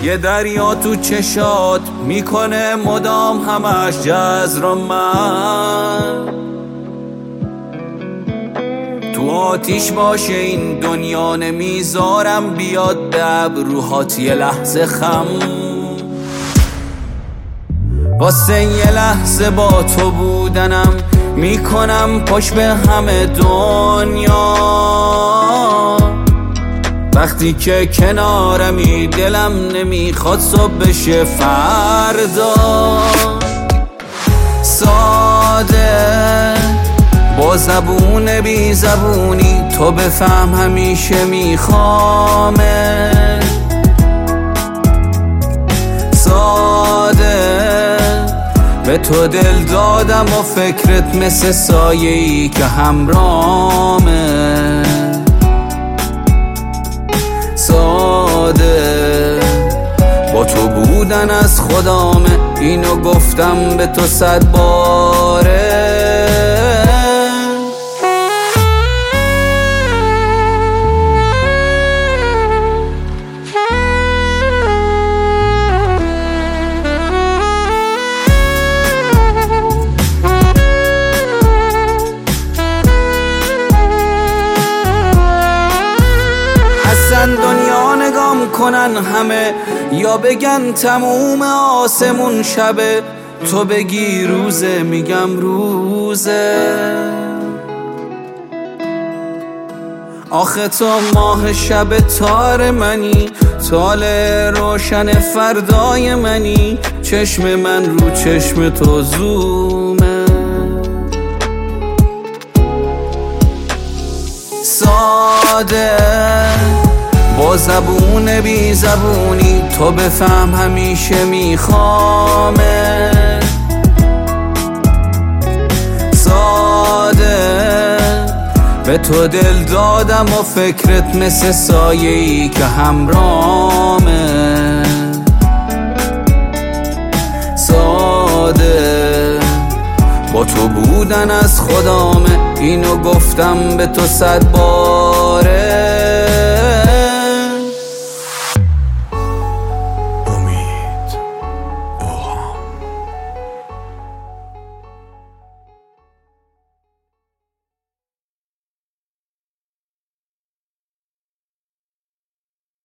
یه دریا تو چشات میکنه مدام همش جزر من. تو آتیش باشه این دنیا نمیذارم بیاد به ابروهات یه لحظه خم. واسه یه لحظه با تو بودنم میکنم پشت به همه دنیا. وقتی که کنارمی دلم نمیخواد صبح بشه فردا. ساده با زبون بی زبونی تو بفهم همیشه میخوامه. ساده به تو دل دادم و فکرت مثل سایه‌ای که همرامه. ساده با تو بودن از خدامه، اینو گفتم به تو 100 باره. دنیا نگام کنن همه یا بگن تموم آسمون شبه، تو بگی روزه میگم روزه. آخه تو ماه شب تار منی، تال روشن فردای منی، چشم من رو چشم تو زومه. ساده با زبون بی زبونی تو بفهم همیشه میخوامه. ساده به تو دل دادم و فکرت مثل سایه‌ای که همرامه. ساده با تو بودن از خدامه، اینو گفتم به تو 100 بار.